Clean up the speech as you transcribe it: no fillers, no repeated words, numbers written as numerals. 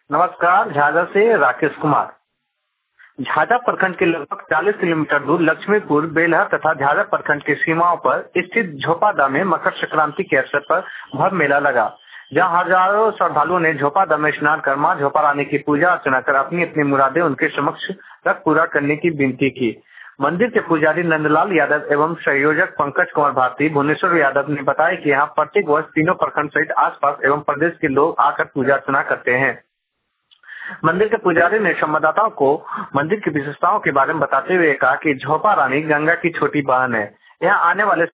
नमस्कार। झाझा से राकेश कुमार। झाझा प्रखंड के लगभग 40 किलोमीटर दूर लक्ष्मीपुर, बेलहर तथा झाझा प्रखंड की सीमाओं पर स्थित झोपादा में मकर संक्रांति के अवसर पर भव्य मेला लगा, जहां हजारों श्रद्धालुओं ने झोपादा में स्नान कर मां झोपा रानी की पूजा अर्चना कर अपनी अपनी मुरादें उनके समक्ष रख पूरा करने की विनती की। मंदिर के पुजारी नंदलाल यादव एवं संयोजक पंकज कुमार भारती भुवनेश्वर यादव ने बताया कि यहाँ प्रत्येक वर्ष तीनों प्रखंड सहित आसपास एवं प्रदेश के लोग आकर पूजा अर्चना करते हैं। मंदिर के पुजारी ने संवाददाताओं को मंदिर की विशेषताओं के बारे में बताते हुए कहा कि झोपा रानी गंगा की छोटी बहन है। यहाँ आने वाले